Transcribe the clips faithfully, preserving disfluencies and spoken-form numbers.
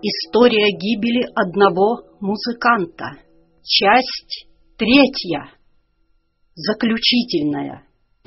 История гибели одного музыканта. Часть третья. Заключительная.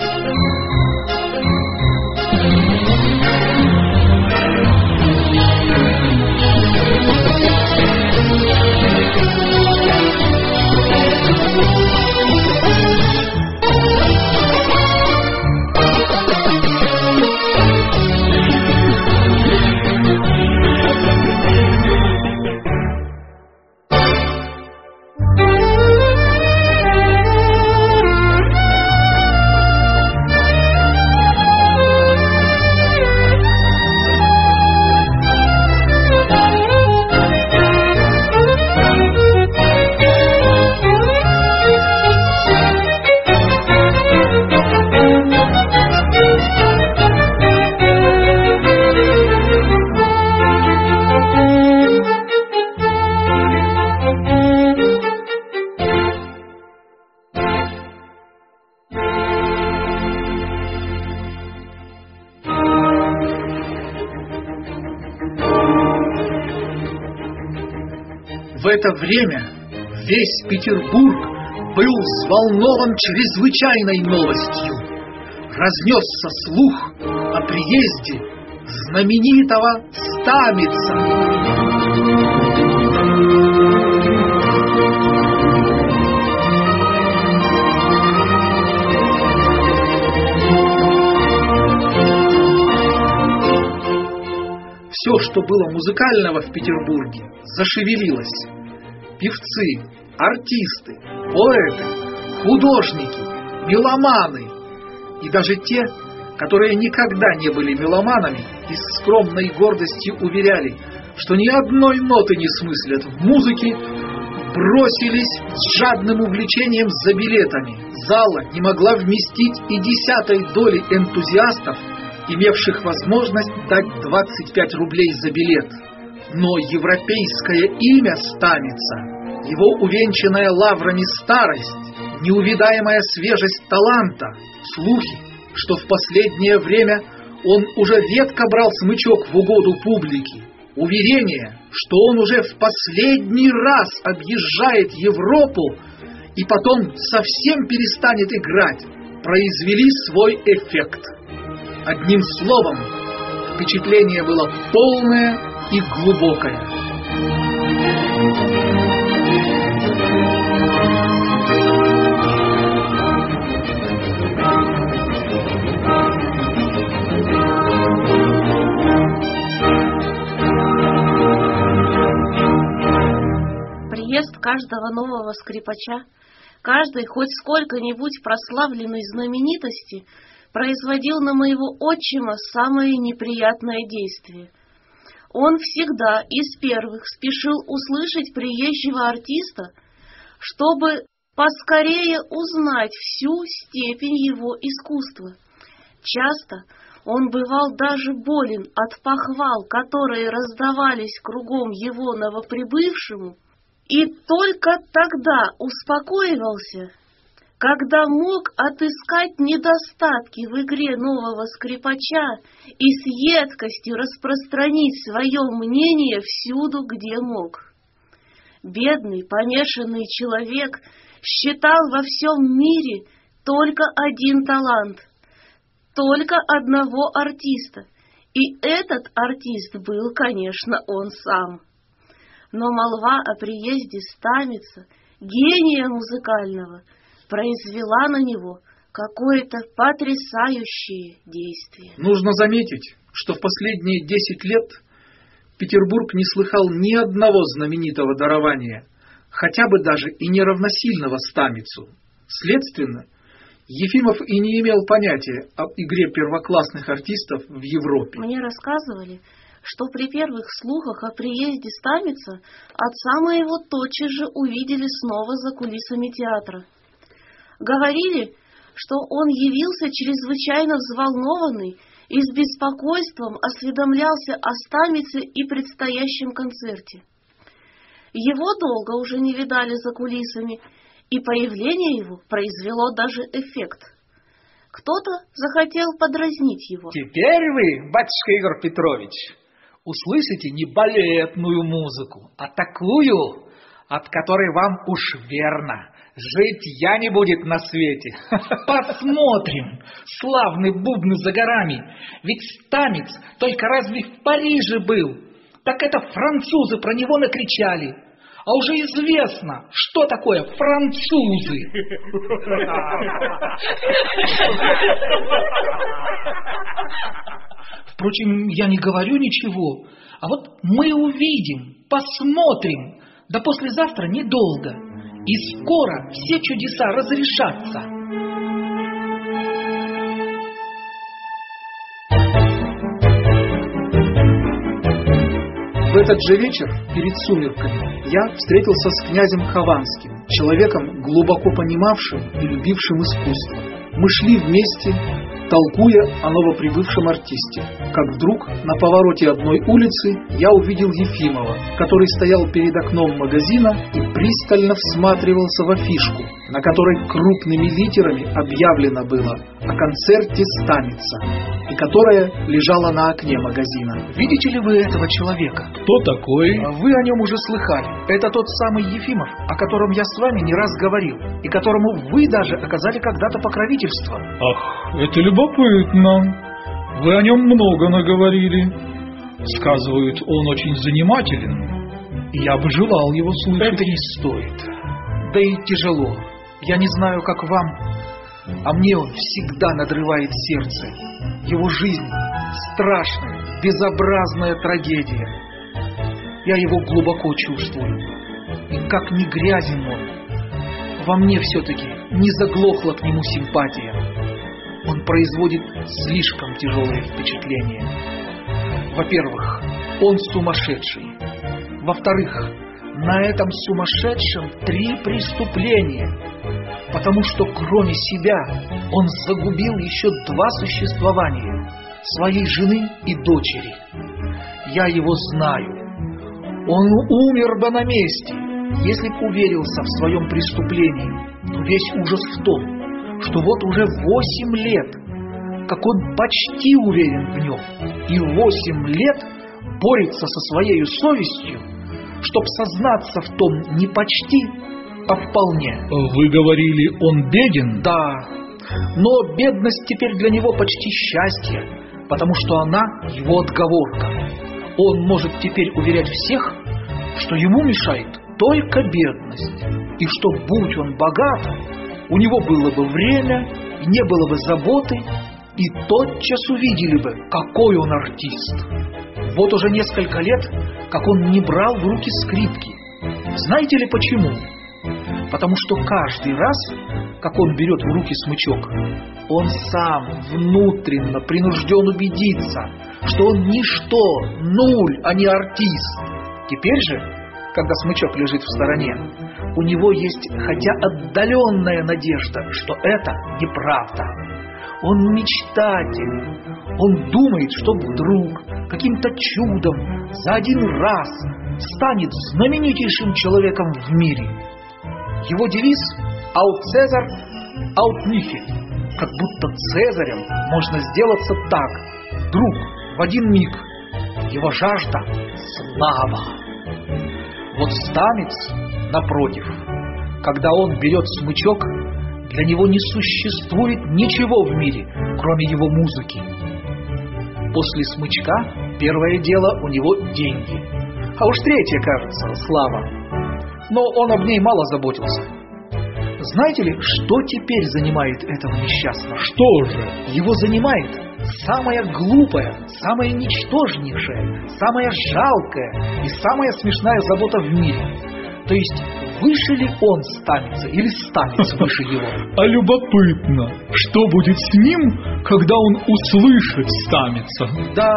В это время весь Петербург был взволнован чрезвычайной новостью. Разнесся слух о приезде знаменитого Стамица. Все, что было музыкального в Петербурге, зашевелилось. Певцы, артисты, поэты, художники, меломаны и даже те, которые никогда не были меломанами и с скромной гордостью уверяли, что ни одной ноты не смыслят в музыке, бросились с жадным увлечением за билетами. Зала не могла вместить и десятой доли энтузиастов, имевших возможность дать двадцать пять рублей за билет. Но европейское имя Стамица, его увенчанная лаврами старость, неувидаемая свежесть таланта, слухи, что в последнее время он уже редко брал смычок в угоду публики, уверение, что он уже в последний раз объезжает Европу и потом совсем перестанет играть, произвели свой эффект. Одним словом, впечатление было полное и глубокое. Приезд каждого нового скрипача, каждой хоть сколько-нибудь прославленной знаменитости производил на моего отчима самое неприятное действие. Он всегда из первых спешил услышать приезжего артиста, чтобы поскорее узнать всю степень его искусства. Часто он бывал даже болен от похвал, которые раздавались кругом его новоприбывшему, и только тогда успокоивался, когда мог отыскать недостатки в игре нового скрипача и с едкостью распространить свое мнение всюду, где мог. Бедный, помешанный человек считал во всем мире только один талант, только одного артиста, и этот артист был, конечно, он сам. Но молва о приезде Стамица, гения музыкального, произвела на него какое-то потрясающее действие. Нужно заметить, что в последние десять лет Петербург не слыхал ни одного знаменитого дарования, хотя бы даже и не равносильного Стамицу. Следственно, Ефимов и не имел понятия об игре первоклассных артистов в Европе. Мне рассказывали, что при первых слухах о приезде Стамица отца моего тотчас же увидели снова за кулисами театра. Говорили, что он явился чрезвычайно взволнованный и с беспокойством осведомлялся о Стамице и предстоящем концерте. Его долго уже не видали за кулисами, и появление его произвело даже эффект. Кто-то захотел подразнить его. Теперь вы, батюшка Егор Петрович, услышите не балетную музыку, а такую, от которой вам уж верно жить я не будет на свете. Посмотрим, славный бубны за горами, ведь Стамец только разве в Париже был? Так это французы про него накричали. А уже известно, что такое французы. Впрочем, я не говорю ничего, а вот мы увидим, посмотрим, да послезавтра недолго, и скоро все чудеса разрешатся. В этот же вечер, перед сумерками, я встретился с князем Хованским, человеком, глубоко понимавшим и любившим искусство. Мы шли вместе, толкуя о новоприбывшем артисте, как вдруг на повороте одной улицы я увидел Ефимова, который стоял перед окном магазина и пристально всматривался в афишку, на которой крупными литерами объявлено было о концерте Стамица, и которая лежала на окне магазина. Видите ли вы этого человека? Кто такой? Вы о нем уже слыхали. Это тот самый Ефимов, о котором я с вами не раз говорил, и которому вы даже оказали когда-то покровительство. Ах, это любопытно. Вы о нем много наговорили. Сказывают, он очень занимателен. Я бы желал его слышать. Это не стоит. Да и тяжело. Я не знаю, как вам, а мне он всегда надрывает сердце. Его жизнь — страшная, безобразная трагедия. Я его глубоко чувствую. И как ни грязен он, во мне все-таки не заглохла к нему симпатия. Он производит слишком тяжелое впечатление. Во-первых, он сумасшедший. Во-вторых, на этом сумасшедшем три преступления, потому что кроме себя он загубил еще два существования – своей жены и дочери. Я его знаю. Он умер бы на месте, если б уверился в своем преступлении. Но весь ужас в том, что вот уже восемь лет, как он почти уверен в нем, и восемь лет борется со своей совестью, чтоб сознаться в том не почти, а вполне. Вы говорили, он беден? Да, но бедность теперь для него почти счастье, потому что она его отговорка. Он может теперь уверять всех, что ему мешает только бедность, и что, будь он богат, у него было бы время, не было бы заботы, и тотчас увидели бы, какой он артист. Вот уже несколько лет, как он не брал в руки скрипки. Знаете ли почему? Потому что каждый раз, как он берет в руки смычок, он сам внутренно принужден убедиться, что он ничто, нуль, а не артист. Теперь же, когда смычок лежит в стороне, у него есть хотя отдаленная надежда, что это неправда. Он мечтатель. Он думает, что вдруг, каким-то чудом, за один раз станет знаменитейшим человеком в мире. Его девиз «Аут Цезарь, аут Нихель», как будто Цезарем можно сделаться так, вдруг, в один миг. Его жажда — слава. Вот Стамец, напротив, когда он берет смычок, для него не существует ничего в мире, кроме его музыки. После смычка первое дело у него деньги, а уж третье, кажется, слава. Но он об ней мало заботился. Знаете ли, что теперь занимает этого несчастного? Что же? Его занимает самая глупая, самая ничтожнейшая, самая жалкая и самая смешная забота в мире. То есть, выше ли он Стамица или Стамец выше его? А любопытно, что будет с ним, когда он услышит Стамица? Да,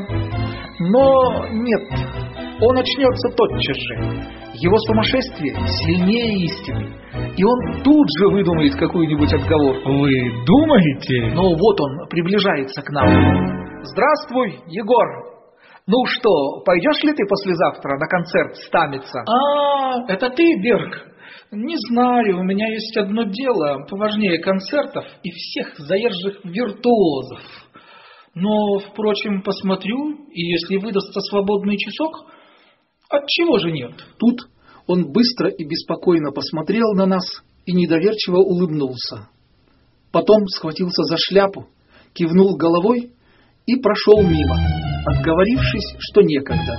но нет, он очнется тотчас же. Его сумасшествие сильнее истины, и он тут же выдумает какую-нибудь отговорку. Вы думаете? Но вот он приближается к нам. Здравствуй, Егор. Ну что, пойдешь ли ты послезавтра на концерт Стамица? А, это ты, Берг? Не знаю, у меня есть одно дело поважнее концертов и всех заезжих виртуозов. Но, впрочем, посмотрю, и если выдастся свободный часок, отчего же нет? Тут он быстро и беспокойно посмотрел на нас и недоверчиво улыбнулся. Потом схватился за шляпу, кивнул головой и прошел мимо, отговорившись, что некогда.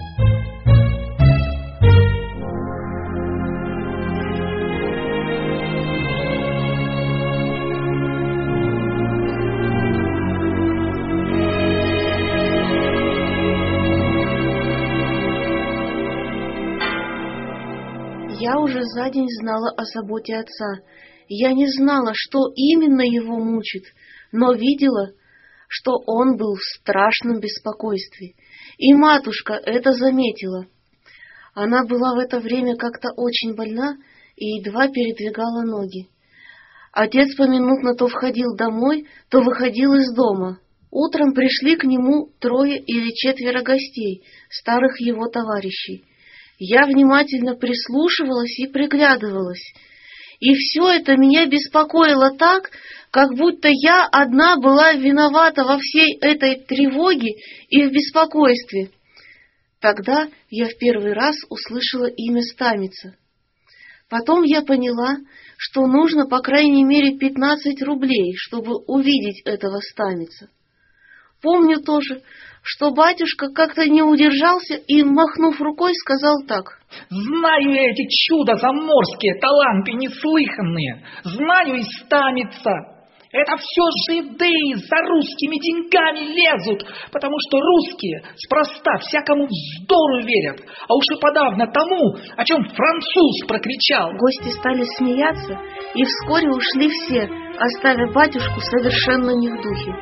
Я уже за день знала о заботе отца. Я не знала, что именно его мучит, но видела, что он был в страшном беспокойстве. И матушка это заметила. Она была в это время как-то очень больна и едва передвигала ноги. Отец поминутно то входил домой, то выходил из дома. Утром пришли к нему трое или четверо гостей, старых его товарищей. Я внимательно прислушивалась и приглядывалась. И все это меня беспокоило так, как будто я одна была виновата во всей этой тревоге и в беспокойстве. Тогда я в первый раз услышала имя Стамица. Потом я поняла, что нужно по крайней мере пятнадцать рублей, чтобы увидеть этого Стамица. Помню тоже, что батюшка как-то не удержался и, махнув рукой, сказал так: «Знаю я эти чудо заморские, таланты неслыханные, знаю и Стамица. Это все жиды за русскими деньгами лезут, потому что русские спроста всякому вздору верят, а уж и подавно тому, о чем француз прокричал». Гости стали смеяться, и вскоре ушли все, оставив батюшку совершенно не в духе.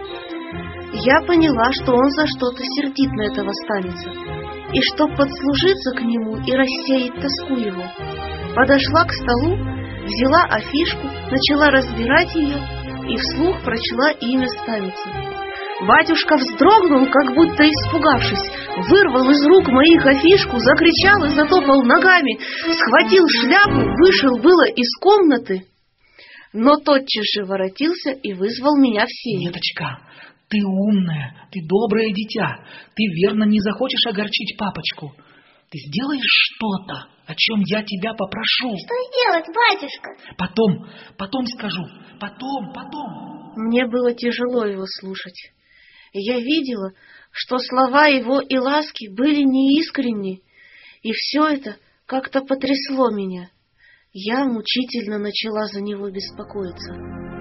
Я поняла, что он за что-то сердит на этого Стамица, и чтоб подслужиться к нему и рассеять тоску его, подошла к столу, взяла афишку, начала разбирать ее и вслух прочла имя Стамица. Батюшка вздрогнул, как будто испугавшись, вырвал из рук моих афишку, закричал и затопал ногами, схватил шляпу, вышел было из комнаты, но тотчас же воротился и вызвал меня в сени. «Неточка, ты умная, ты доброе дитя, ты верно не захочешь огорчить папочку. Ты сделаешь что-то, о чем я тебя попрошу». «Что сделать, батюшка?» «Потом, потом скажу, потом, потом». Мне было тяжело его слушать. Я видела, что слова его и ласки были неискренни, и все это как-то потрясло меня. Я мучительно начала за него беспокоиться.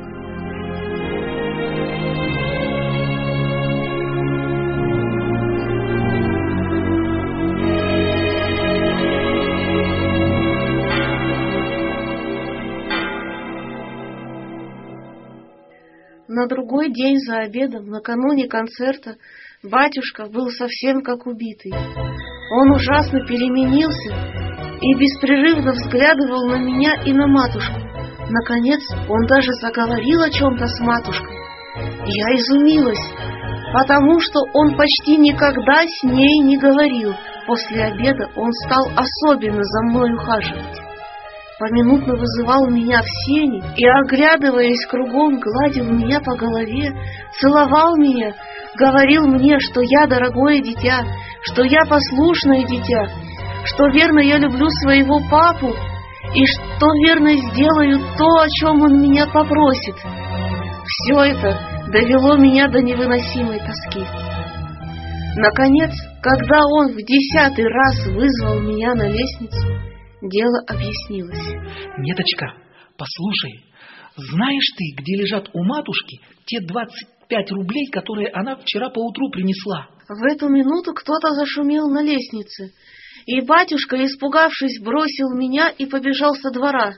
На другой день за обедом, накануне концерта, батюшка был совсем как убитый. Он ужасно переменился и беспрерывно взглядывал на меня и на матушку. Наконец, он даже заговорил о чем-то с матушкой. Я изумилась, потому что он почти никогда с ней не говорил. После обеда он стал особенно за мной ухаживать. Поминутно вызывал меня в сени и, оглядываясь кругом, гладил меня по голове, целовал меня, говорил мне, что я дорогое дитя, что я послушное дитя, что верно я люблю своего папу и что верно сделаю то, о чем он меня попросит. Все это довело меня до невыносимой тоски. Наконец, когда он в десятый раз вызвал меня на лестницу, дело объяснилось. «Неточка, послушай, знаешь ты, где лежат у матушки те двадцать пять рублей, которые она вчера поутру принесла?» В эту минуту кто-то зашумел на лестнице, и батюшка, испугавшись, бросил меня и побежал со двора.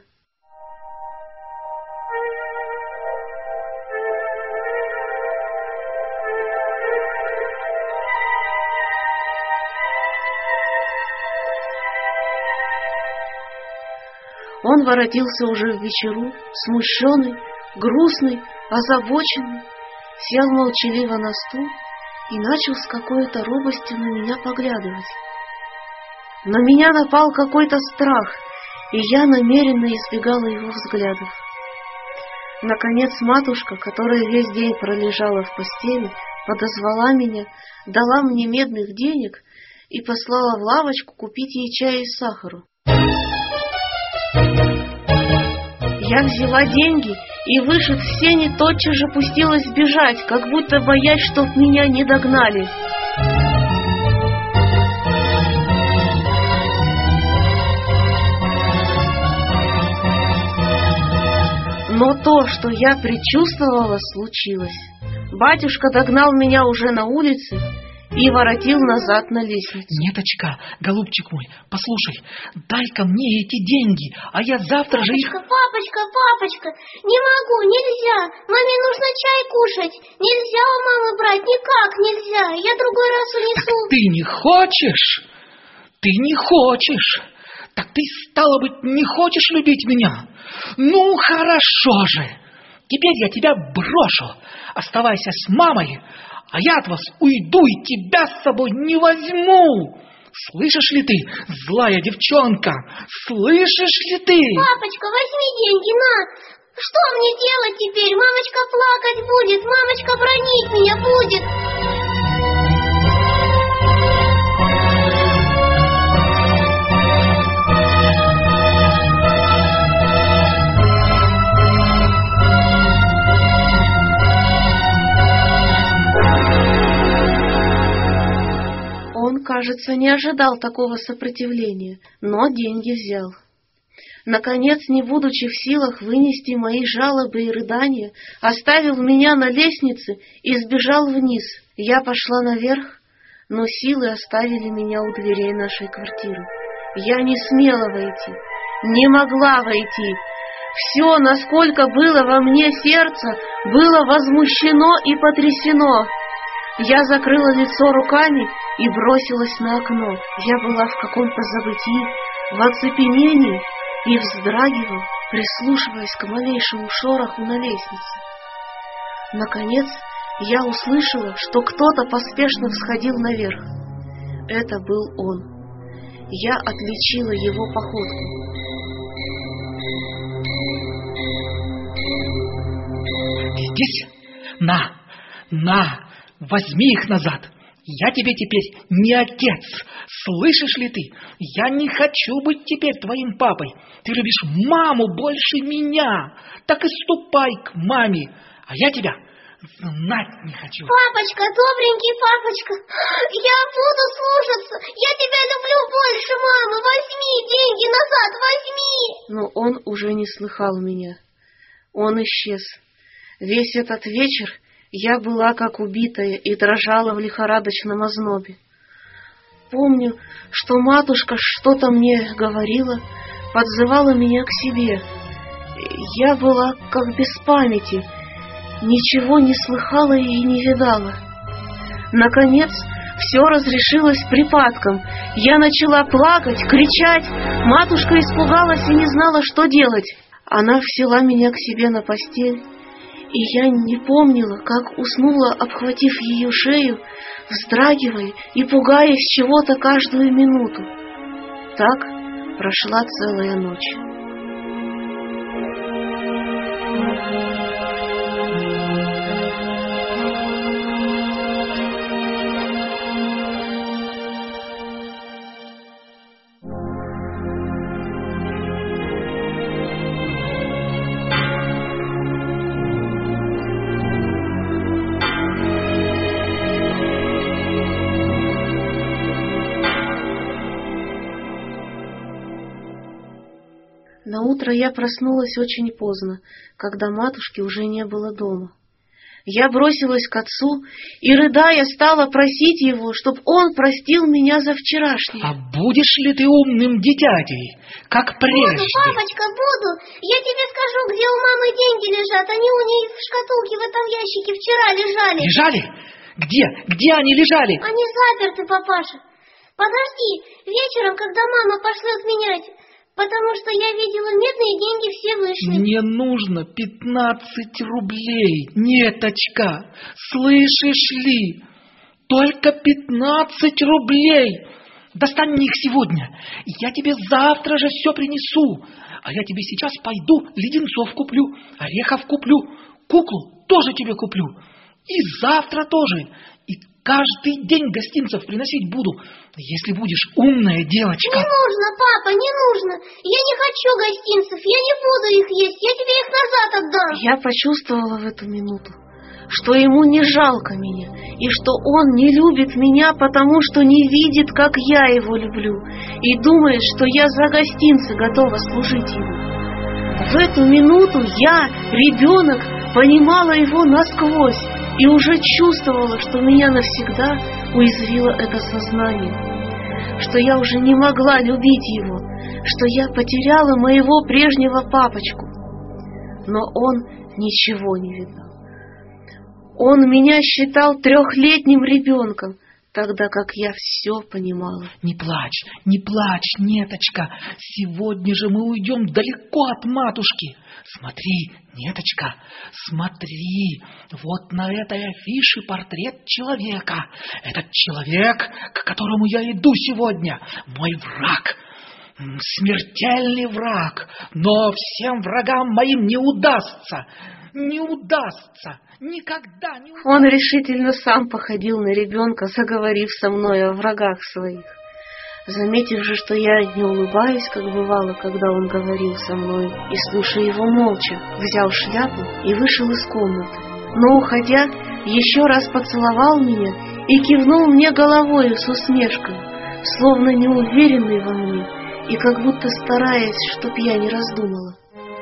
Он воротился уже в вечеру, смущенный, грустный, озабоченный, сел молчаливо на стул и начал с какой-то робостью на меня поглядывать. На меня напал какой-то страх, и я намеренно избегала его взглядов. Наконец матушка, которая весь день пролежала в постели, подозвала меня, дала мне медных денег и послала в лавочку купить ей чая и сахару. Я взяла деньги и, вышед в сени, тотчас же пустилась бежать, как будто боясь, чтоб меня не догнали. Но то, что я предчувствовала, случилось. Батюшка догнал меня уже на улице и воротил назад на лестницу. Неточка, голубчик мой, послушай, дай-ка мне эти деньги, а я завтра же их... Папочка, папочка, папочка, не могу, нельзя. Маме нужно чай кушать. Нельзя у мамы брать, никак нельзя. Я другой раз унесу. Так ты не хочешь? Ты не хочешь? Так ты, стало быть, не хочешь любить меня? Ну, хорошо же. Теперь я тебя брошу. Оставайся с мамой, а я от вас уйду и тебя с собой не возьму. Слышишь ли ты, злая девчонка? Слышишь ли ты? Папочка, возьми деньги, на. Что мне делать теперь? Мамочка плакать будет, мамочка бронить меня будет. Он, кажется, не ожидал такого сопротивления, но деньги взял. Наконец, не будучи в силах вынести мои жалобы и рыдания, оставил меня на лестнице и сбежал вниз. Я пошла наверх, но силы оставили меня у дверей нашей квартиры. Я не смела войти, не могла войти. Все, насколько было во мне сердце, было возмущено и потрясено. Я закрыла лицо руками и бросилась на окно. Я была в каком-то забытии, в оцепенении и вздрагивала, прислушиваясь к малейшему шороху на лестнице. Наконец, я услышала, что кто-то поспешно всходил наверх. Это был он. Я отличила его походку. Здесь? На, на, возьми их назад. Я тебе теперь не отец. Слышишь ли ты? Я не хочу быть теперь твоим папой. Ты любишь маму больше меня. Так и ступай к маме. А я тебя знать не хочу. Папочка, добренький папочка, я буду слушаться. Я тебя люблю больше мамы. Возьми деньги назад, возьми. Но он уже не слыхал меня. Он исчез. Весь этот вечер я была как убитая и дрожала в лихорадочном ознобе. Помню, что матушка что-то мне говорила, подзывала меня к себе. Я была как без памяти, ничего не слыхала и не видала. Наконец, все разрешилось припадком. Я начала плакать, кричать. Матушка испугалась и не знала, что делать. Она взяла меня к себе на постель, и я не помнила, как уснула, обхватив ее шею, вздрагивая и пугаясь чего-то каждую минуту. Так прошла целая ночь. Наутро я проснулась очень поздно, когда матушки уже не было дома. Я бросилась к отцу и, рыдая, стала просить его, чтоб он простил меня за вчерашнее. А будешь ли ты умным дитятей, как прежде? Буду, папочка, буду. Я тебе скажу, где у мамы деньги лежат. Они у ней в шкатулке в этом ящике вчера лежали. Лежали? Где? Где они лежали? Они заперты, папаша. Подожди, вечером, когда мама пошлет менять... Потому что я видела, медные деньги все вышли. Мне нужно пятнадцать рублей, неточка. Слышишь ли? Только пятнадцать рублей. Достань мне их сегодня. Я тебе завтра же все принесу. А я тебе сейчас пойду леденцов куплю, орехов куплю, куклу тоже тебе куплю. И завтра тоже. И каждый день гостинцев приносить буду, если будешь умная девочка. Не нужно, папа, не нужно. Я не хочу гостинцев, я не буду их есть, я тебе их назад отдам. Я почувствовала в эту минуту, что ему не жалко меня, и что он не любит меня, потому что не видит, как я его люблю, и думает, что я за гостинцы готова служить ему. В эту минуту я, ребенок, понимала его насквозь и уже чувствовала, что меня навсегда уязвило это сознание, что я уже не могла любить его, что я потеряла моего прежнего папочку. Но он ничего не видал. Он меня считал трехлетним ребенком, тогда как я все понимала. Не плачь, не плачь, Неточка. Сегодня же мы уйдем далеко от матушки. Смотри, Неточка, смотри. Вот на этой афише портрет человека. Этот человек, к которому я иду сегодня, мой враг. Смертельный враг. Но всем врагам моим не удастся. Не удастся. Никогда не удастся. Он решительно сам походил на ребенка, заговорив со мной о врагах своих. Заметив же, что я не улыбаюсь, как бывало, когда он говорил со мной, и слушая его молча, взял шляпу и вышел из комнаты. Но, уходя, еще раз поцеловал меня и кивнул мне головою с усмешкой, словно неуверенный во мне, и как будто стараясь, чтоб я не раздумала.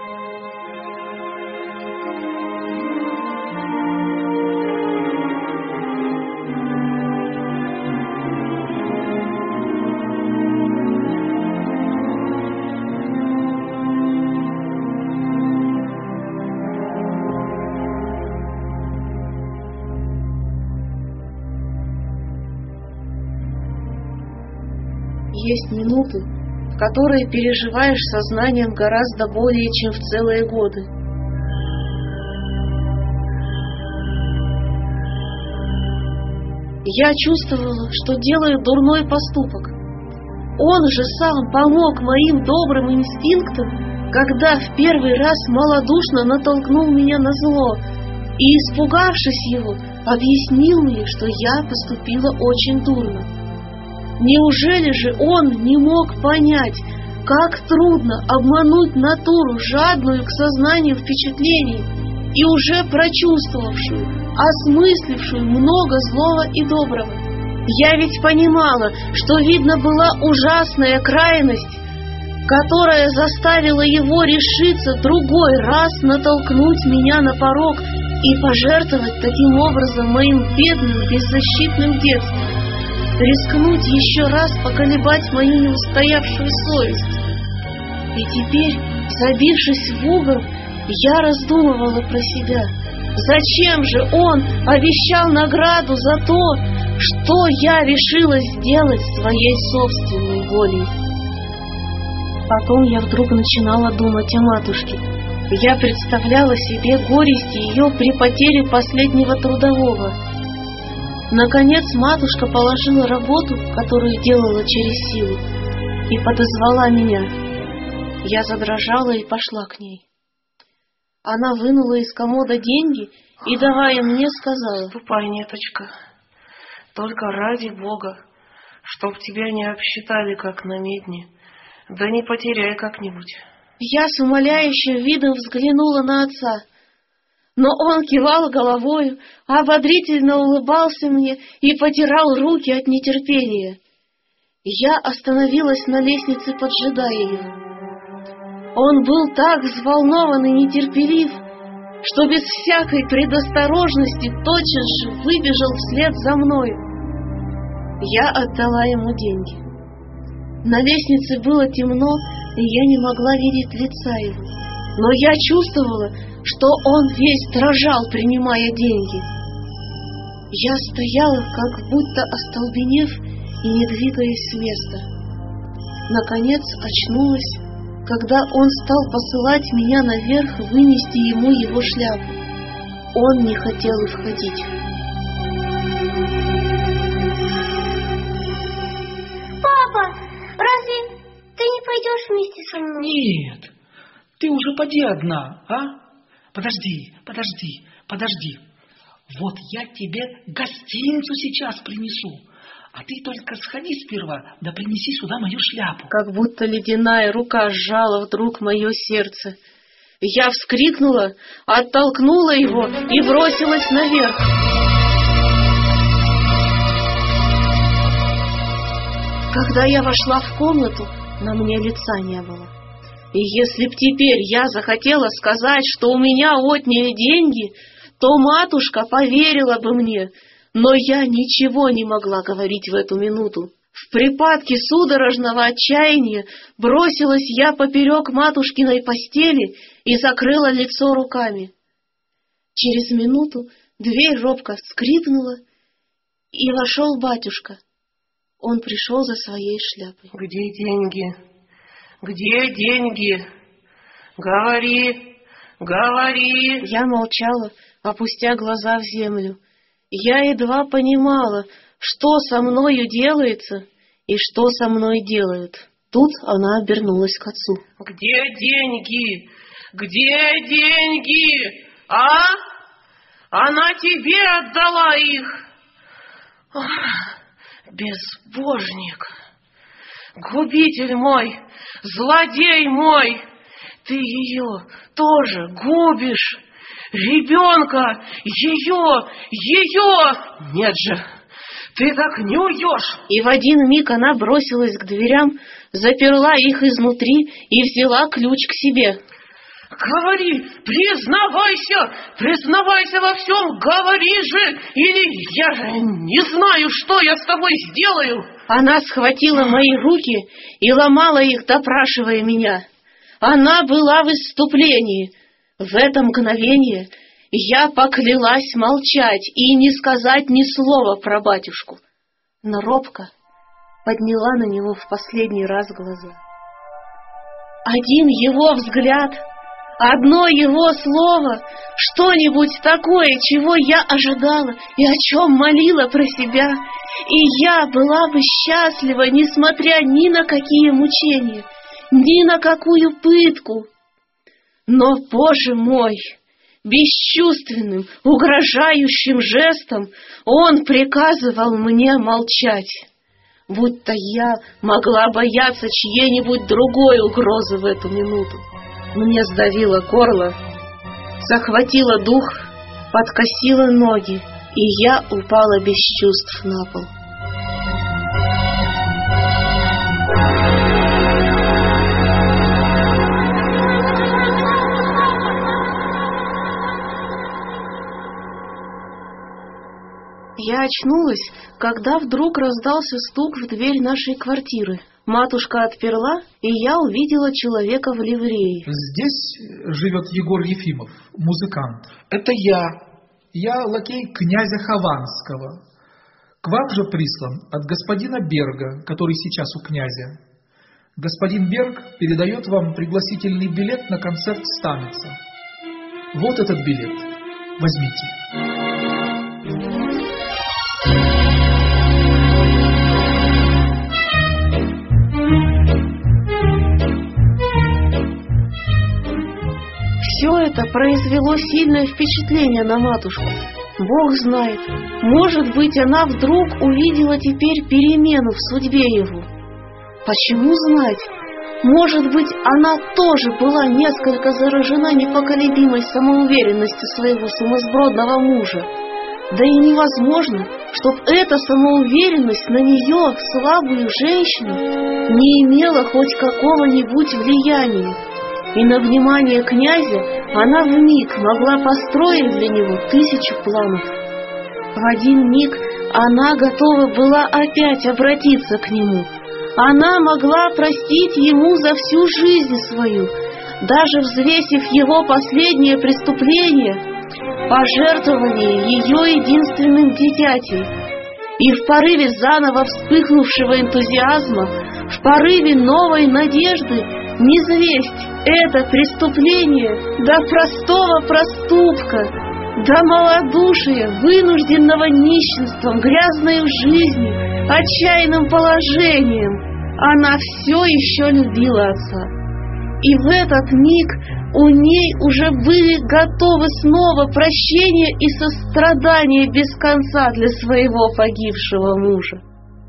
Есть минуты, в которые переживаешь сознанием гораздо более, чем в целые годы. Я чувствовала, что делаю дурной поступок. Он же сам помог моим добрым инстинктам, когда в первый раз малодушно натолкнул меня на зло и, испугавшись его, объяснил мне, что я поступила очень дурно. Неужели же он не мог понять, как трудно обмануть натуру, жадную к сознанию впечатлений и уже прочувствовавшую, осмыслившую много злого и доброго? Я ведь понимала, что, видно, была ужасная крайность, которая заставила его решиться другой раз натолкнуть меня на порог и пожертвовать таким образом моим бедным, беззащитным детством. Рискнуть еще раз поколебать мою неустоявшую совесть. И теперь, забившись в угол, я раздумывала про себя. Зачем же он обещал награду за то, что я решила сделать своей собственной волей? Потом я вдруг начинала думать о матушке. Я представляла себе горести ее при потере последнего трудового. Наконец матушка положила работу, которую делала через силу, и подозвала меня. Я задрожала и пошла к ней. Она вынула из комода деньги и, давая мне, сказала: «Ступай, Неточка, только ради Бога, чтоб тебя не обсчитали, как на медне, да не потеряй как-нибудь». Я с умоляющим видом взглянула на отца. Но он кивал головою, ободрительно улыбался мне и потирал руки от нетерпения. Я остановилась на лестнице, поджидая его. Он был так взволнован и нетерпелив, что без всякой предосторожности тотчас же выбежал вслед за мной. Я отдала ему деньги. На лестнице было темно, и я не могла видеть лица его. Но я чувствовала, что он весь дрожал, принимая деньги. Я стояла, как будто остолбенев и не двигаясь с места. Наконец очнулась, когда он стал посылать меня наверх вынести ему его шляпу. Он не хотел и входить. Папа, разве ты не пойдешь вместе со мной? Нет, ты уже поди одна, а? Подожди, подожди, подожди. Вот я тебе гостиницу сейчас принесу. А ты только сходи сперва, да принеси сюда мою шляпу. Как будто ледяная рука сжала вдруг мое сердце. Я вскрикнула, оттолкнула его и бросилась наверх. Когда я вошла в комнату, на мне лица не было. И если б теперь я захотела сказать, что у меня отняли деньги, то матушка поверила бы мне, но я ничего не могла говорить в эту минуту. В припадке судорожного отчаяния бросилась я поперек матушкиной постели и закрыла лицо руками. Через минуту дверь робко скрипнула, и вошел батюшка. Он пришел за своей шляпой. Где деньги? Где деньги? Говори, говори. Я молчала, опустя глаза в землю. Я едва понимала, что со мною делается и что со мной делают. Тут она обернулась к отцу. Где деньги? Где деньги? А? Она тебе отдала их. Ох, безбожник, губитель мой, злодей мой, ты ее тоже губишь. Ребенка, ее, ее! Нет же, ты так не уйдешь! И в один миг она бросилась к дверям, заперла их изнутри и взяла ключ к себе. Говори, признавайся, признавайся во всем, говори же, или я же не знаю, что я с тобой сделаю. Она схватила мои руки и ломала их, допрашивая меня. Она была в исступлении. В это мгновение я поклялась молчать и не сказать ни слова про батюшку, но робко подняла на него в последний раз глаза. Один его взгляд, одно его слово, что-нибудь такое, чего я ожидала и о чем молила про себя, и я была бы счастлива, несмотря ни на какие мучения, ни на какую пытку. Но, Боже мой, бесчувственным, угрожающим жестом он приказывал мне молчать, будто я могла бояться чьей-нибудь другой угрозы в эту минуту. Мне сдавило горло, захватило дух, подкосило ноги, и я упала без чувств на пол. Я очнулась, когда вдруг раздался стук в дверь нашей квартиры. Матушка отперла, и я увидела человека в ливрее. Здесь живет Егор Ефимов, музыкант. Это я. Я лакей князя Хованского. К вам же прислан от господина Берга, который сейчас у князя. Господин Берг передает вам пригласительный билет на концерт Стамица. Вот этот билет. Возьмите. Все это произвело сильное впечатление на матушку. Бог знает, может быть, она вдруг увидела теперь перемену в судьбе его. Почему знать? Может быть, она тоже была несколько заражена непоколебимой самоуверенностью своего сумасбродного мужа. Да и невозможно, чтобы эта самоуверенность на нее, слабую женщину, не имела хоть какого-нибудь влияния. И на внимание князя она вмиг могла построить для него тысячу планов. В один миг она готова была опять обратиться к нему. Она могла простить ему за всю жизнь свою, даже взвесив его последнее преступление, пожертвование ее единственным дитятей. И в порыве заново вспыхнувшего энтузиазма, в порыве новой надежды низвесть это преступление до простого проступка, до малодушия, вынужденного нищенством, грязной жизнью, отчаянным положением, она все еще любила отца. И в этот миг у ней уже были готовы снова прощение и сострадание без конца для своего погибшего мужа.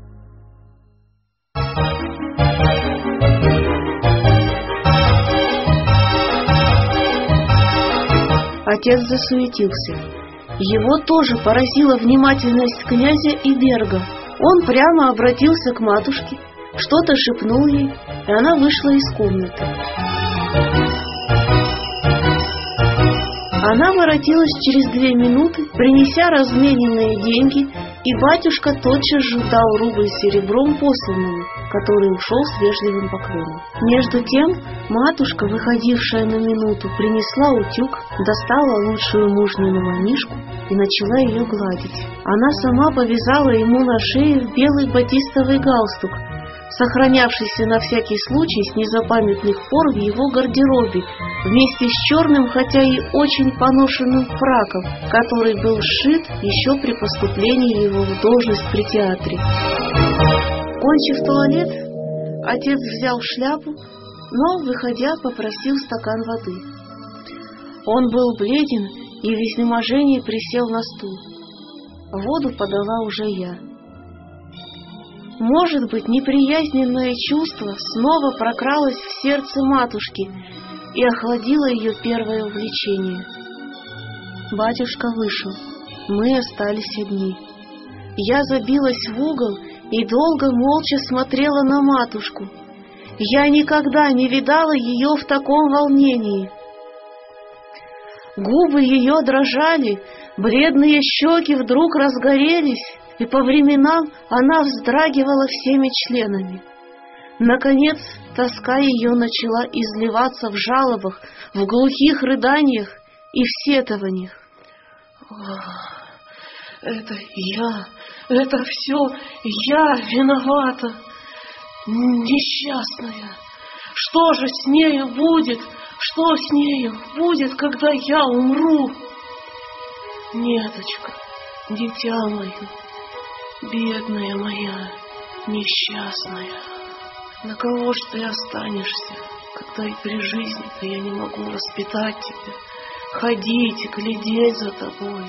Отец засуетился. Его тоже поразила внимательность князя и Берга. Он прямо обратился к матушке, что-то шепнул ей, и она вышла из комнаты. Она воротилась через две минуты, принеся размененные деньги, и батюшка тотчас же дал рубль серебром посланному, который ушел с вежливым поклоном. Между тем матушка, выходившая на минуту, принесла утюг, достала лучшую мужнину манишку и начала ее гладить. Она сама повязала ему на шее в белый батистовый галстук, сохранявшийся на всякий случай с незапамятных пор в его гардеробе, вместе с черным, хотя и очень поношенным фраком, который был сшит еще при поступлении его в должность при театре. Кончив туалет, отец взял шляпу, но, выходя, попросил стакан воды. Он был бледен и в изнеможении присел на стул. Воду подала уже я. Может быть, неприязненное чувство снова прокралось в сердце матушки и охладило ее первое увлечение. Батюшка вышел, мы остались одни. Я забилась в угол и долго молча смотрела на матушку. Я никогда не видала ее в таком волнении. Губы ее дрожали, бледные щеки вдруг разгорелись, и по временам она вздрагивала всеми членами. Наконец, тоска ее начала изливаться в жалобах, в глухих рыданиях и в сетованиях. Это я, это все я виновата, несчастная. Что же с нею будет? Что с нею будет, когда я умру? Неточка, дитя мое, бедная моя, несчастная, на кого ж ты останешься, когда и при жизни-то я не могу воспитать тебя, ходить и глядеть за тобой?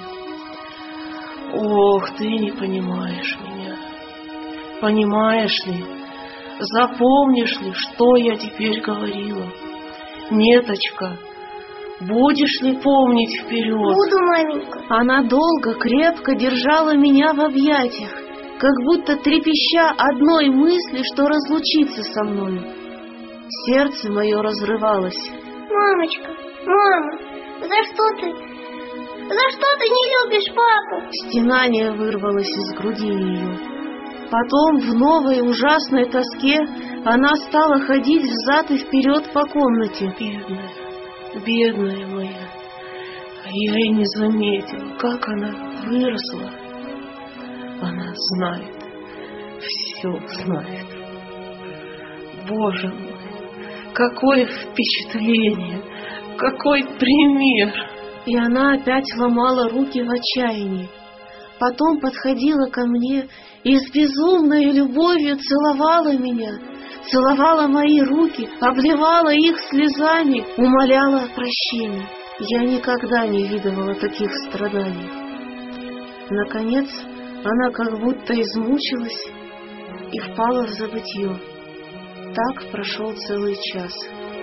Ох, ты не понимаешь меня. Понимаешь ли, запомнишь ли, что я теперь говорила? Неточка, будешь ли помнить вперед? Буду, маменька. Она долго, крепко держала меня в объятиях, как будто трепеща одной мысли, что разлучится со мною. Сердце мое разрывалось. Мамочка, мама, за что ты? За что ты не любишь папу? Стенание вырвалось из груди ее. Потом в новой ужасной тоске она стала ходить взад и вперед по комнате. Бедная, бедная моя, а я и не заметила, как она выросла. Она знает, все знает. Боже мой, какое впечатление, какой пример! И она опять ломала руки в отчаянии. Потом подходила ко мне и с безумной любовью целовала меня, целовала мои руки, обливала их слезами, умоляла о прощении. Я никогда не видывала таких страданий. Наконец, она как будто измучилась и впала в забытье. Так прошел целый час.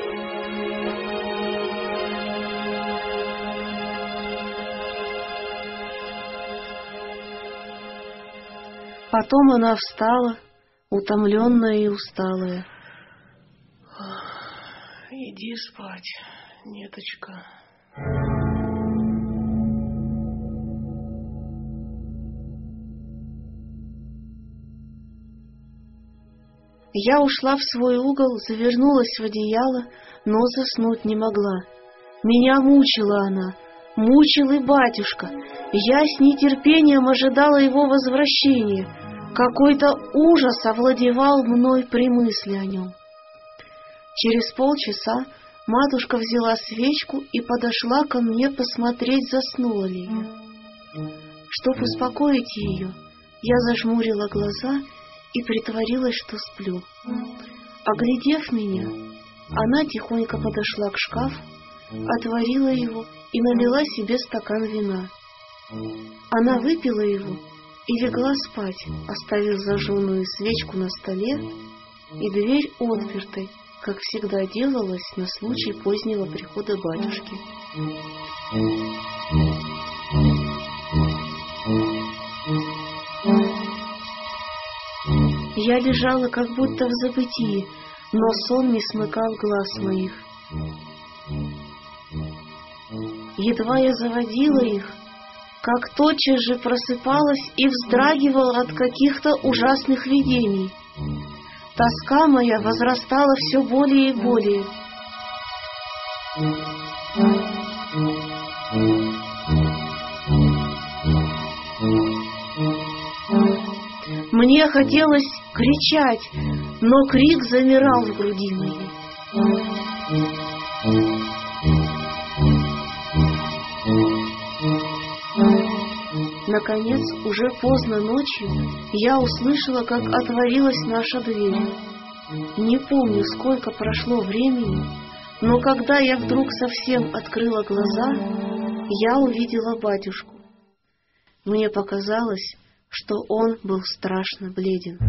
Потом она встала, утомленная и усталая. Иди спать, Неточка. Я ушла в свой угол, завернулась в одеяло, но заснуть не могла. Меня мучила она, мучил и батюшка. Я с нетерпением ожидала его возвращения. Какой-то ужас овладевал мной при мысли о нем. Через полчаса матушка взяла свечку и подошла ко мне посмотреть, заснула ли я. Чтобы успокоить ее, я зажмурила глаза и притворилась, что сплю. Оглядев меня, Она тихонько подошла к шкафу, отворила его и налила себе стакан вина. Она выпила его и легла спать, оставив зажженную свечку на столе и дверь отпертой, как всегда делалось на случай позднего прихода батюшки. Я лежала как будто в забытии, но сон не смыкал глаз моих. Едва я заводила их, как тотчас же просыпалась и вздрагивала от каких-то ужасных видений. Тоска моя возрастала все более и более. Мне хотелось кричать, но крик замирал в груди моей. Наконец, уже поздно ночью, я услышала, как отворилась наша дверь. Не помню, сколько прошло времени, но когда я вдруг совсем открыла глаза, я увидела батюшку. Мне показалось, что он был страшно бледен.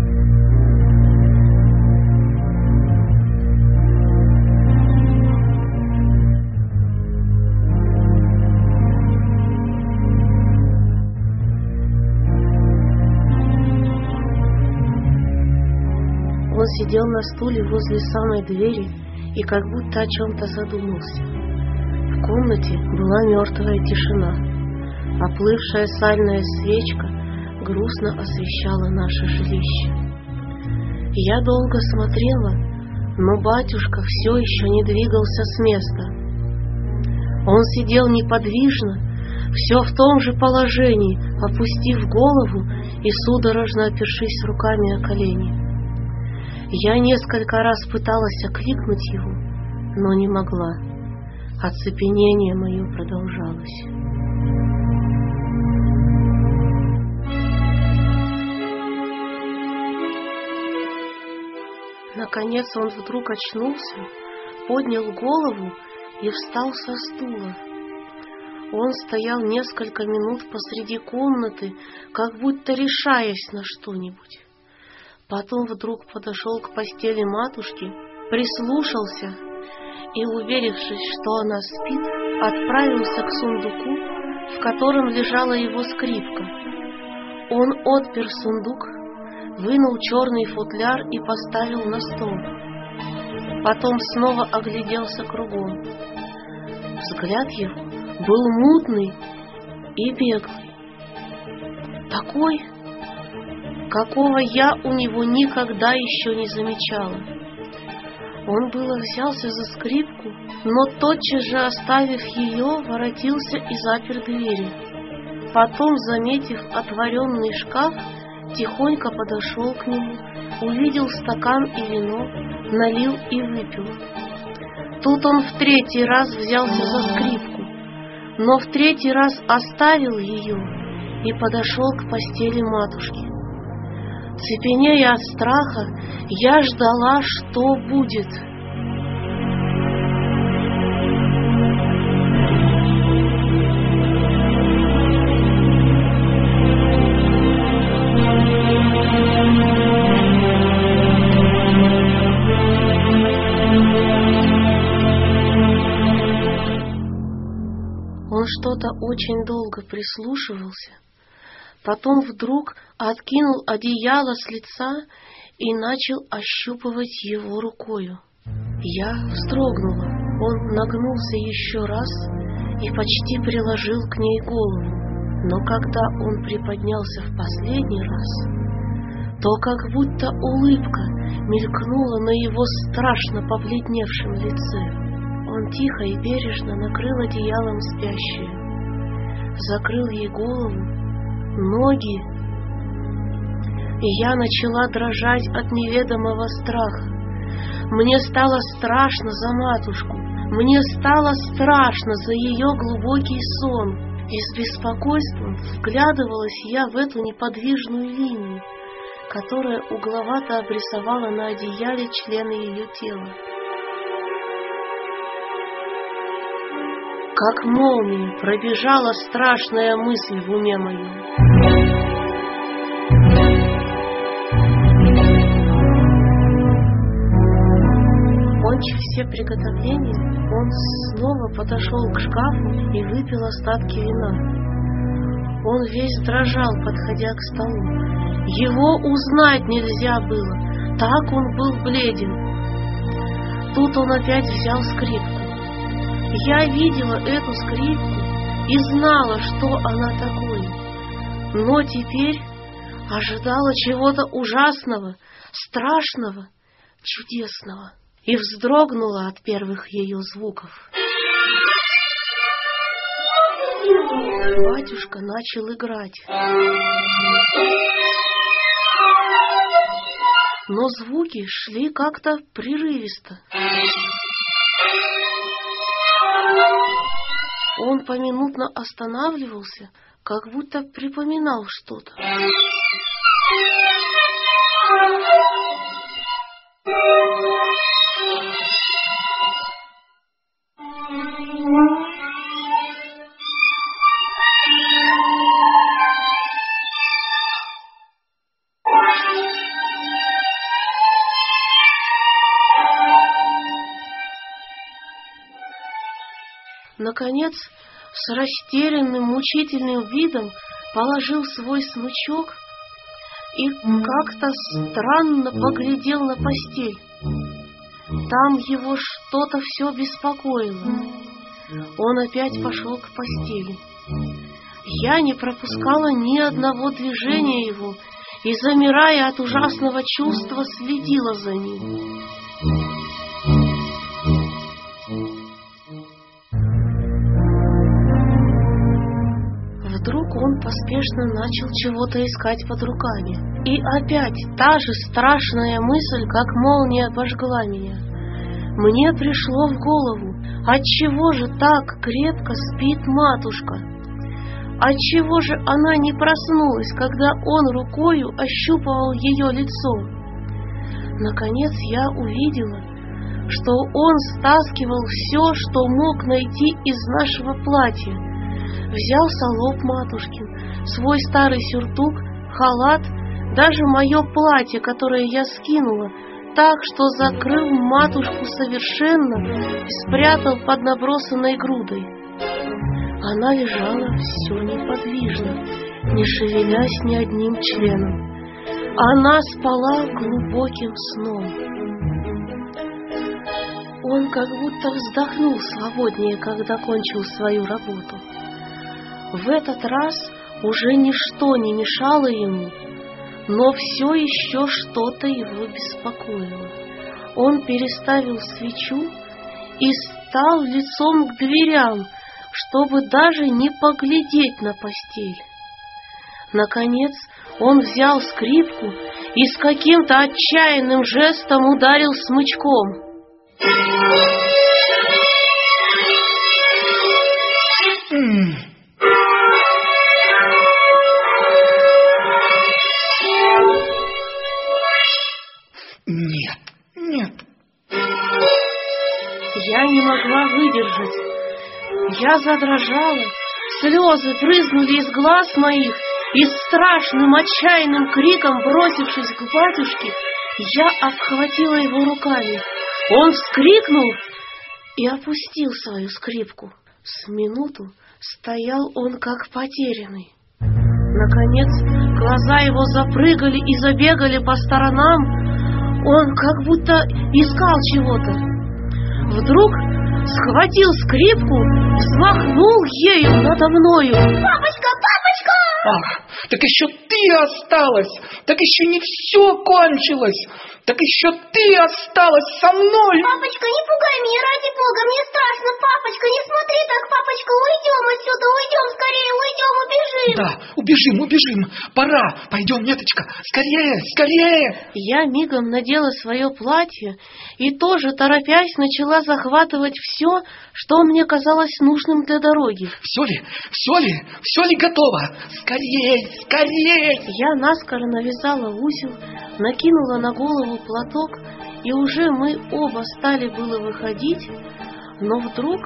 Он сидел на стуле возле самой двери и как будто о чем-то задумался. В комнате была мертвая тишина. Оплывшая сальная свечка грустно освещала наше жилище. Я долго смотрела, но батюшка все еще не двигался с места. Он сидел неподвижно, все в том же положении, опустив голову и судорожно опершись руками о колени. Я несколько раз пыталась окликнуть его, но не могла. Оцепенение мое продолжалось. Наконец он вдруг очнулся, поднял голову и встал со стула. Он стоял несколько минут посреди комнаты, как будто решаясь на что-нибудь. Потом вдруг подошел к постели матушки, прислушался и, уверившись, что она спит, отправился к сундуку, в котором лежала его скрипка. Он отпер сундук, вынул черный футляр и поставил на стол. Потом снова огляделся кругом. Взгляд его был мутный и беглый. Такой, какого я у него никогда еще не замечала. Он было взялся за скрипку, но тотчас же, оставив ее, воротился и запер двери. Потом, заметив отворенный шкаф, тихонько подошел к нему, увидел стакан и вино, налил и выпил. Тут он в третий раз взялся за скрипку, но в третий раз оставил ее и подошел к постели матушки. Цепенея от страха, я ждала, что будет. Он что-то очень долго прислушивался, потом вдруг откинул одеяло с лица и начал ощупывать его рукою. Я вздрогнула. Он нагнулся еще раз и почти приложил к ней голову. Но когда он приподнялся в последний раз, то как будто улыбка мелькнула на его страшно побледневшем лице. Он тихо и бережно накрыл одеялом спящую, закрыл ей голову, ноги, и я начала дрожать от неведомого страха. Мне стало страшно за матушку, мне стало страшно за ее глубокий сон, и с беспокойством вглядывалась я в эту неподвижную линию, которая угловато обрисовала на одеяле члены ее тела. Как молния пробежала страшная мысль в уме моем. Кончив все приготовления, он снова подошел к шкафу и выпил остатки вина. Он весь дрожал, подходя к столу. Его узнать нельзя было, так он был бледен. Тут он опять взял скрипку. Я видела эту скрипку и знала, что она такое, но теперь ожидала чего-то ужасного, страшного, чудесного. И вздрогнула от первых ее звуков. Батюшка начал играть. Но звуки шли как-то прерывисто. Он поминутно останавливался, как будто припоминал что-то. Наконец, с растерянным, мучительным видом положил свой смычок и как-то странно поглядел на постель. Там его что-то все беспокоило. Он опять пошел к постели. Я не пропускала ни одного движения его и, замирая от ужасного чувства, следила за ним. Вдруг он поспешно начал чего-то искать под руками. И опять та же страшная мысль, как молния, обожгла меня. Мне пришло в голову, отчего же так крепко спит матушка? Отчего же она не проснулась, когда он рукою ощупывал ее лицо? Наконец я увидела, что он стаскивал все, что мог найти из нашего платья. Взял салоп матушкин, свой старый сюртук, халат, даже мое платье, которое я скинула, так, что закрыл матушку совершенно и спрятал под набросанной грудой. Она лежала все неподвижно, не шевелясь ни одним членом. Она спала глубоким сном. Он как будто вздохнул свободнее, когда кончил свою работу. В этот раз уже ничто не мешало ему, но все еще что-то его беспокоило. Он переставил свечу и стал лицом к дверям, чтобы даже не поглядеть на постель. Наконец он взял скрипку и с каким-то отчаянным жестом ударил смычком. Нет, нет. Я не могла выдержать. Я задрожала, слезы брызнули из глаз моих, и с страшным отчаянным криком, бросившись к батюшке, я обхватила его руками. Он вскрикнул и опустил свою скрипку. С минуту стоял он как потерянный. Наконец глаза его запрыгали и забегали по сторонам. Он как будто искал чего-то. Вдруг схватил скрипку, взмахнул ею надо мною. Папочка, папочка! Ах, так еще ты осталась, так еще не все кончилось, так еще ты осталась со мной. Папочка, не пугай меня, ради бога, мне страшно, папочка, не смотри так, папочка, уйдем отсюда, уйдем скорее, уйдем, убежим. Да, убежим, убежим, пора, пойдем, Неточка, скорее, скорее. Я мигом надела свое платье и тоже, торопясь, начала захватывать все, что мне казалось нужным для дороги. Все ли, все ли, все ли готово? Скорей, скорей! Я наскоро навязала узел, накинула на голову платок, и уже мы оба стали было выходить, но вдруг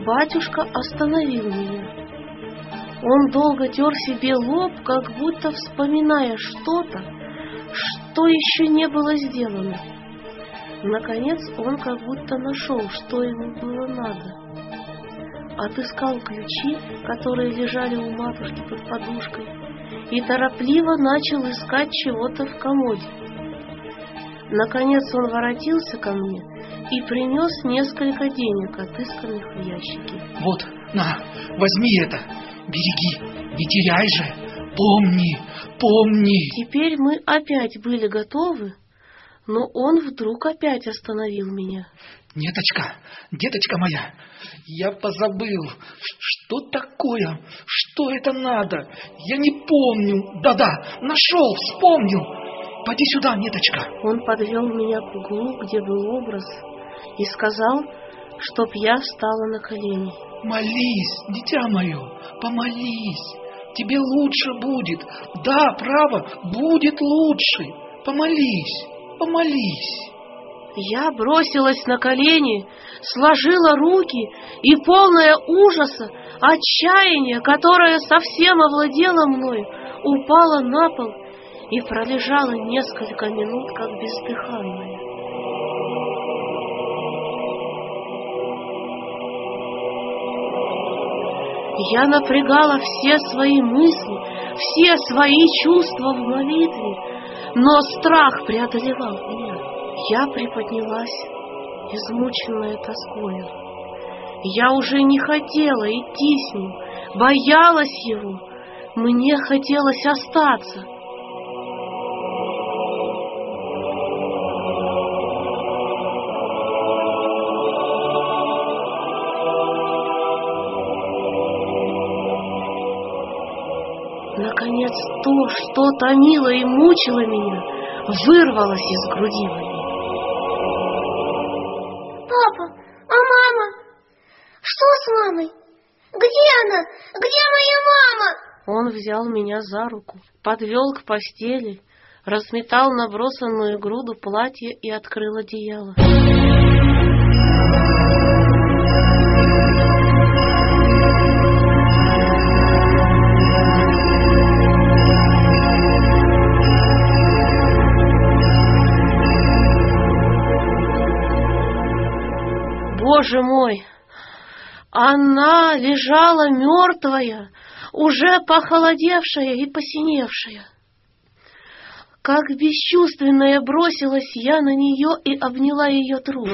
Батюшка остановил меня. Он долго тер себе лоб, как будто вспоминая что-то, что еще не было сделано. Наконец он как будто нашел, что ему было надо. Отыскал ключи, которые лежали у матушки под подушкой, и торопливо начал искать чего-то в комоде. Наконец он воротился ко мне и принес несколько денег, отысканных в ящике. Вот, на, возьми это, береги, не теряй же, помни, помни. Теперь мы опять были готовы, но он вдруг опять остановил меня. Неточка, деточка моя, я позабыл, что такое, что это надо, я не помню, да-да, нашел, вспомнил, поди сюда, неточка. Он подвел меня к углу, где был образ, и сказал, чтоб я встала на колени. Молись, дитя мое, помолись, тебе лучше будет, да, право, будет лучше, помолись, помолись. Я бросилась на колени, сложила руки и, полная ужаса, отчаяния, которое совсем овладело мною, упала на пол и пролежала несколько минут, как бездыханная. Я напрягала все свои мысли, все свои чувства в молитве, но страх преодолевал меня. Я приподнялась, измученная тоскою. Я уже не хотела идти с ним, боялась его, мне хотелось остаться. Наконец, то, что томило и мучило меня, вырвалось из груди моей. Папа, а мама? Что с мамой? Где она? Где моя мама? Он взял меня за руку, подвел к постели, разметал набросанную груду платья и открыл одеяло. Боже мой! Она лежала мертвая, уже похолодевшая и посиневшая. Как бесчувственная бросилась я на нее и обняла ее труп.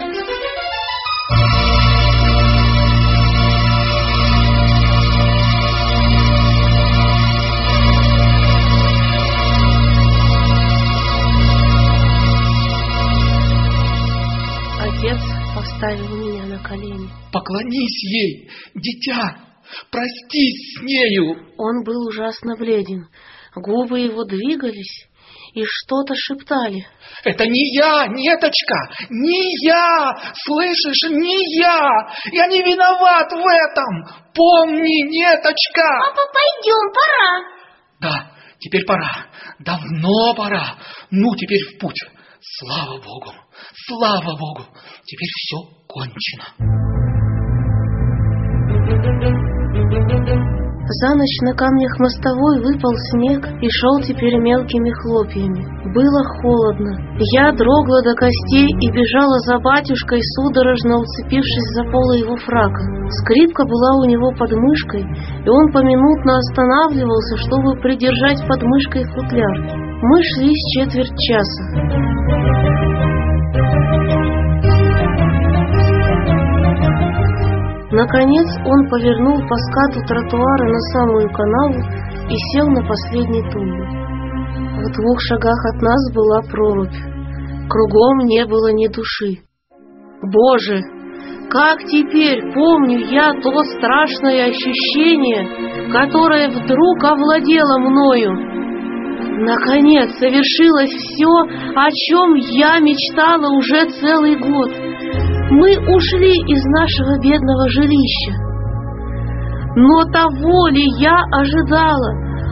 Отец поставил меня на колени. Поклонись ей, дитя, простись с нею. Он был ужасно бледен, губы его двигались и что-то шептали. Это не я, неточка, не я, слышишь, не я, я не виноват в этом, помни, неточка. Папа, пойдем, пора. Да, теперь пора, давно пора, ну теперь в путь. Слава Богу, слава Богу, теперь все кончено. За ночь на камнях мостовой выпал снег и шел теперь мелкими хлопьями. Было холодно. Я дрогла до костей и бежала за батюшкой, судорожно уцепившись за полы его фрака. Скрипка была у него под мышкой, и он поминутно останавливался, чтобы придержать под мышкой футляр. Мы шли с четверть часа. Наконец он повернул по скату тротуара на самую канаву и сел на последний тумбу. В двух шагах от нас была прорубь. Кругом не было ни души. Боже, как теперь помню я то страшное ощущение, которое вдруг овладело мною. Наконец совершилось все, о чем я мечтала уже целый год. Мы ушли из нашего бедного жилища. Но того ли я ожидала?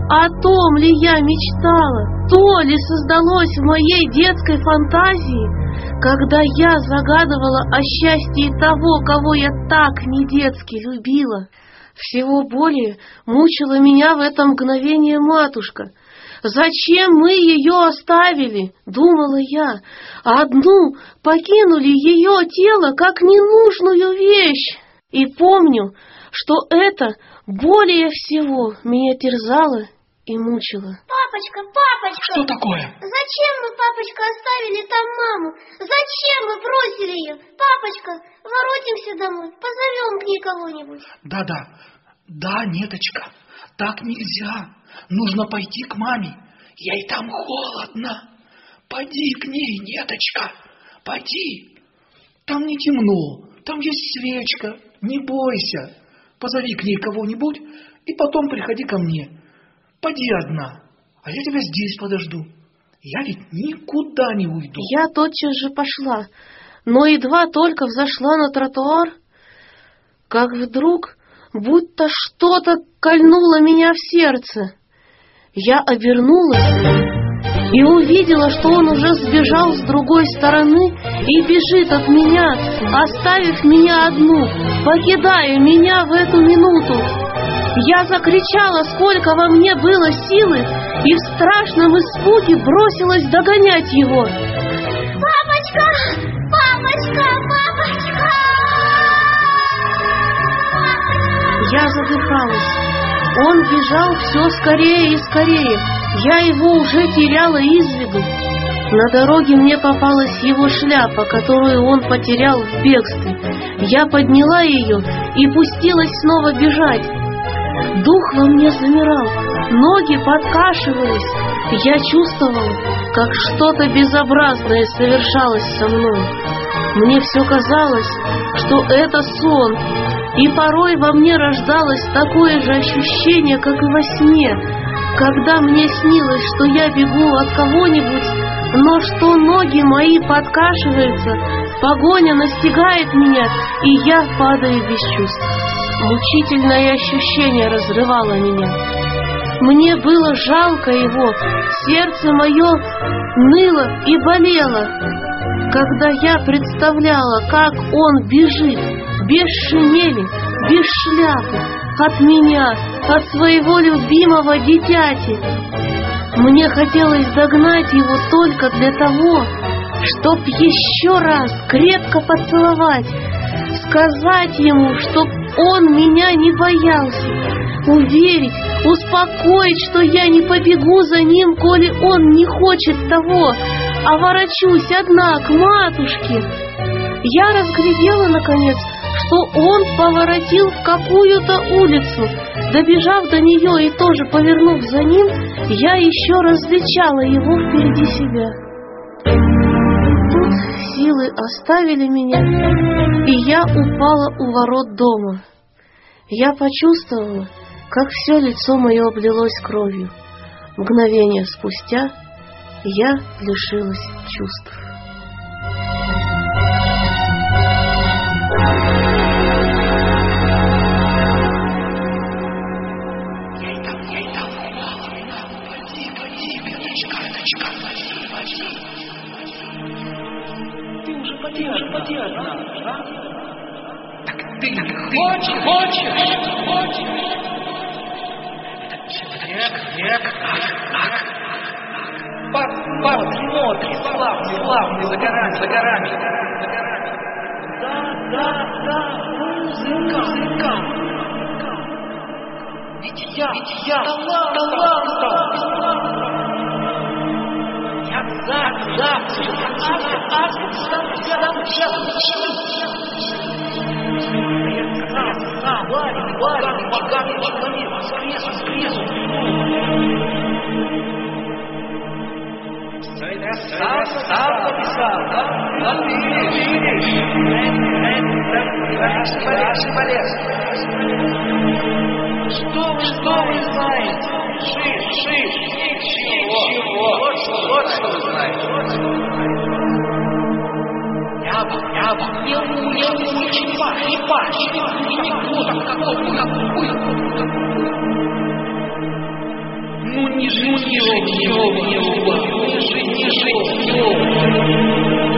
О том ли я мечтала? То ли создалось в моей детской фантазии, когда я загадывала о счастье того, кого я так не-детски любила? Всего более мучила меня в это мгновение матушка. Зачем мы ее оставили, думала я, одну покинули ее тело как ненужную вещь. И помню, что это более всего меня терзало и мучило. Папочка, папочка! Что такое? Зачем мы, папочка, оставили там маму? Зачем мы бросили ее? Папочка, воротимся домой, позовем к ней кого-нибудь. Да-да, да, Неточка, так нельзя. Нужно пойти к маме. Ей там холодно. Поди к ней, Неточка, поди. Там не темно, там есть свечка. Не бойся. Позови к ней кого-нибудь и потом приходи ко мне. Поди одна, а я тебя здесь подожду. Я ведь никуда не уйду. Я тотчас же пошла, но едва только взошла на тротуар, как вдруг будто что-то кольнуло меня в сердце. Я обернулась и увидела, что он уже сбежал с другой стороны и бежит от меня, оставив меня одну, покидая меня в эту минуту. Я закричала, сколько во мне было силы, и в страшном испуге бросилась догонять его. Папочка! Папочка! Папочка! Я задыхалась. Он бежал все скорее и скорее. Я его уже теряла из виду. На дороге мне попалась его шляпа, которую он потерял в бегстве. Я подняла ее и пустилась снова бежать. Дух во мне замирал, ноги подкашивались. Я чувствовала, как что-то безобразное совершалось со мной. Мне все казалось, что это сон, и порой во мне рождалось такое же ощущение, как и во сне, когда мне снилось, что я бегу от кого-нибудь, но что ноги мои подкашиваются, погоня настигает меня, и я падаю без чувств. Мучительное ощущение разрывало меня. Мне было жалко его, сердце мое ныло и болело, когда я представляла, как он бежит, без шинели, без шляпы, от меня, от своего любимого дитяти. Мне хотелось догнать его только для того, чтоб еще раз крепко поцеловать, сказать ему, чтоб он меня не боялся, уверить, успокоить, что я не побегу за ним, коли он не хочет того, а ворочусь одна к матушке. Я разглядела, наконец, что он поворотил в какую-то улицу. Добежав до нее и тоже повернув за ним, я еще различала его впереди себя. Тут силы оставили меня, и я упала у ворот дома. Я почувствовала, как все лицо мое облилось кровью. Мгновение спустя я лишилась чувств. Ты хочешь, хочешь, хочешь. Человек, человек, ах, ах. Посмотри, славный, славный, за горами, за горами. Да, да, да, музыка, музыка. Ведь я, ведь я, талантом. Я завтра, завтра, завтра, завтра, завтра, завтра. Сам, Варя, Варя, богатый человек, воскрес, воскрес. Я сам, сам написал, да? Да ты видишь. Хороший балет. Что вы, что вы знаете? Шиш, шиш, ничего. Вот что, вот что вы знаете. Яба, яба, не у, не у, не паш, не паш, не никто, так какой, какой. Ну не житье мне у вас, не житье.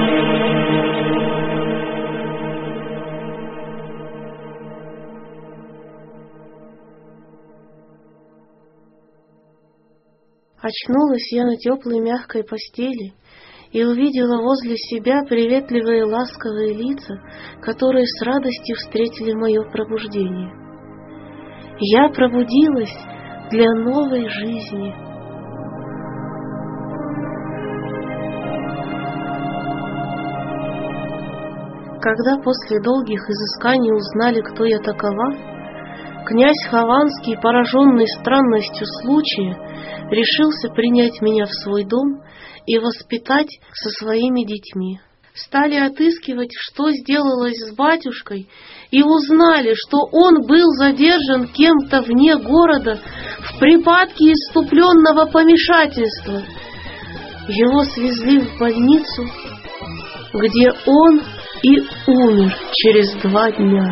Очнулась я на теплой мягкой постели и увидела возле себя приветливые ласковые лица, которые с радостью встретили мое пробуждение. Я пробудилась для новой жизни. Когда после долгих изысканий узнали, кто я такова, князь Хованский, пораженный странностью случая, решился принять меня в свой дом и воспитать со своими детьми. Стали отыскивать, что сделалось с батюшкой, и узнали, что он был задержан кем-то вне города в припадке исступленного помешательства. Его свезли в больницу, где он и умер через два дня.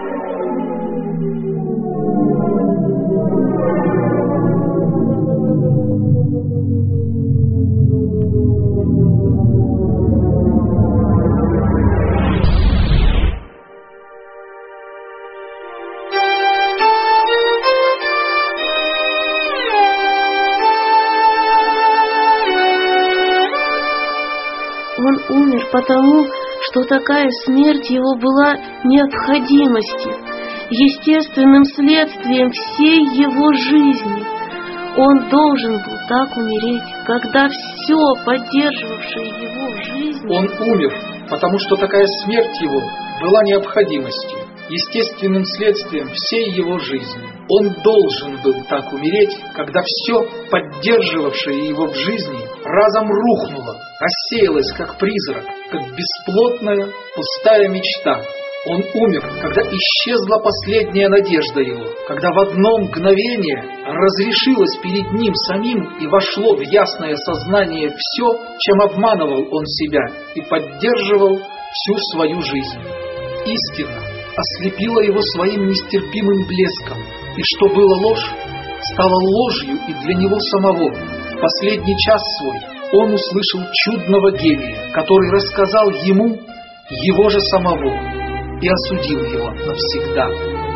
Он умер потому, что такая смерть его была необходимостью, естественным следствием всей его жизни. Он должен был так умереть, когда все, поддерживавшее его жизнь... Он умер, потому что такая смерть его была необходимостью, естественным следствием всей его жизни. Он должен был так умереть, когда все, поддерживавшее его в жизни, разом рухнуло, рассеялось как призрак, как бесплотная, пустая мечта. Он умер, когда исчезла последняя надежда его, когда в одно мгновение разрешилось перед ним самим и вошло в ясное сознание все, чем обманывал он себя и поддерживал всю свою жизнь. Истина ослепила его своим нестерпимым блеском, и что было ложь, стало ложью и для него самого. В последний час свой он услышал чудного гения, который рассказал ему его же самого и осудил его навсегда.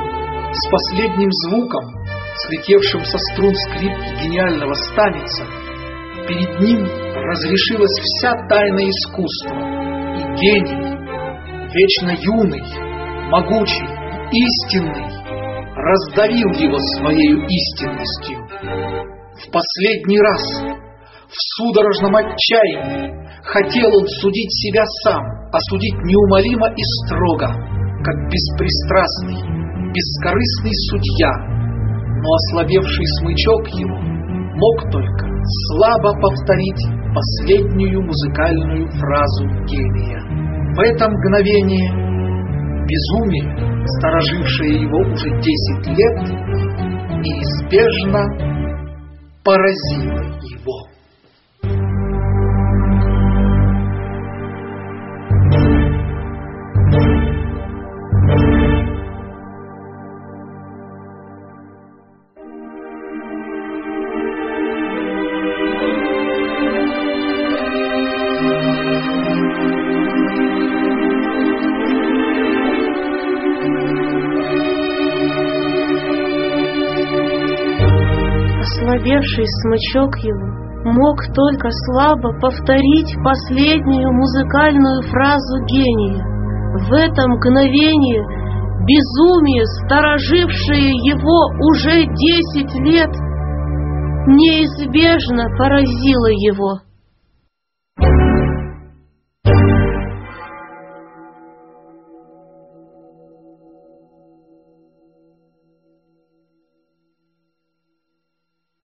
С последним звуком, слетевшим со струн скрипки гениального Стамица, перед ним разрешилась вся тайна искусства, и гений, вечно юный, могучий, истинный, раздавил его своею истинностью. В последний раз, в судорожном отчаянии, хотел он судить себя сам, осудить неумолимо и строго, как беспристрастный, бескорыстный судья, но ослабевший смычок его мог только слабо повторить последнюю музыкальную фразу гения. В это мгновение безумие, сторожившее его уже десять лет, неизбежно поразило его. Ослабевший смычок его мог только слабо повторить последнюю музыкальную фразу гения. В это мгновение безумие, сторожившее его уже десять лет, неизбежно поразило его.